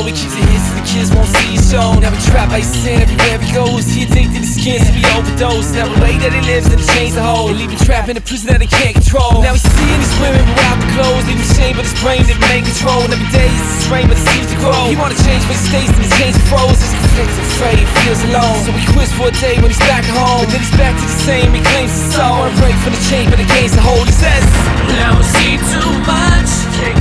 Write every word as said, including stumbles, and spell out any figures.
He keeps it his so the kids won't see his show. Now he trapped by his sin everywhere he goes. He addicted to skin so he overdosed. Now the way that he lives in the chains of hoes, and leave him trapped in a prison that he can't control. Now he's seeing these women without the clothes, leaving shame but his brain that ain't control. And every day he's a strain but it seems to grow. He wanna change but he stays in the change froze. He's conflicted, afraid, feels alone. So he quits for a day when he's back at home, but then he's back to the same. He claims his soul. Wanna break from the chain but the game's a hold. He says, now I see too much.